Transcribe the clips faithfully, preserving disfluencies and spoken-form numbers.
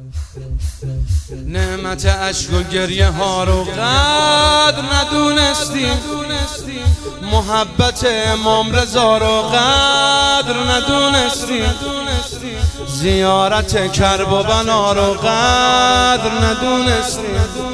نعمت اشک و گریه ها رو قدر ندونستی، محبت امام رضا رو قدر ندونستی، زیارت کرب و بنا رو قدر ندونستی،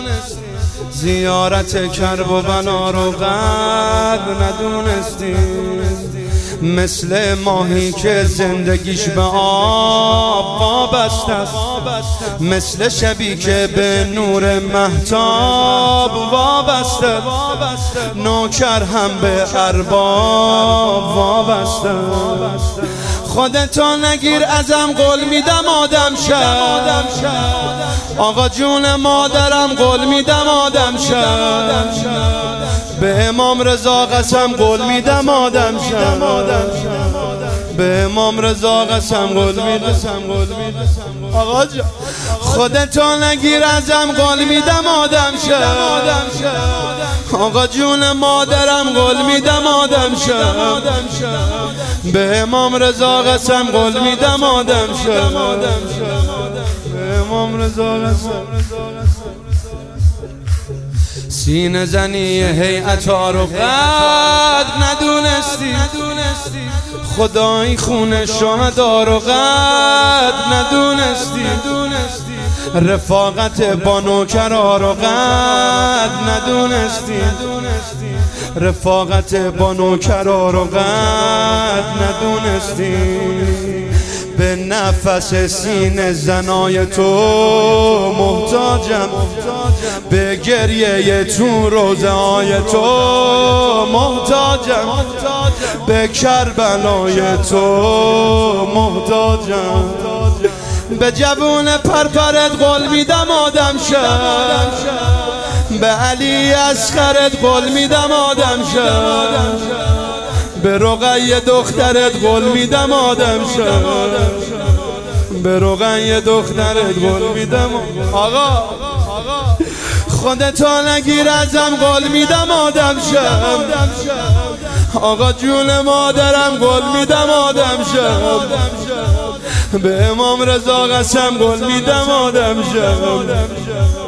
زیارت کرب و بنا رو قدر ندونستی. مثل ماهی که زندگیش به آب وابسته است، مثل شبی که به نور مهتاب وابسته، نوکر هم به ارباب وابسته. خودتو نگیر ازم قول میدم آدم شد، آقا جون مادرم قول میدم آدم شد، به امام رضا قسم قول میدم آدم شد، به امام رضا قسم قول میدم. آقا جان خودتو نگیر ازم قول میدم آدم شد، آقا جون مادرم قول میدم آدم شد، به امام رضا قسم قول میدم آدم شد، به امام رضا قسم. سینه زنی هیئت‌ها رو قدر ندونستی، خدای خون شهدا رو قدر ندونستی، رفاقت با نوکرا رو قدر ندونستی، رفاقت با نوکرا رو قدر ندونستی. به نفس سینه زنای تو محتاجم، به گریه تو روزه های تو محتاجم، به کربلای تو محتاجم. به جوون پرپرت قول میدم آدم شد، به علی اصغرت قول میدم آدم شد، به رقیه دخترت قول میدم آدم شد، به رقیه دخترت قول میدم. آقا خودتو نگیر ازم قول میدم آدم شد، آقا جون مادرم قول میدم آدم شد، به امام رضا قسم قول میدم آدم شد.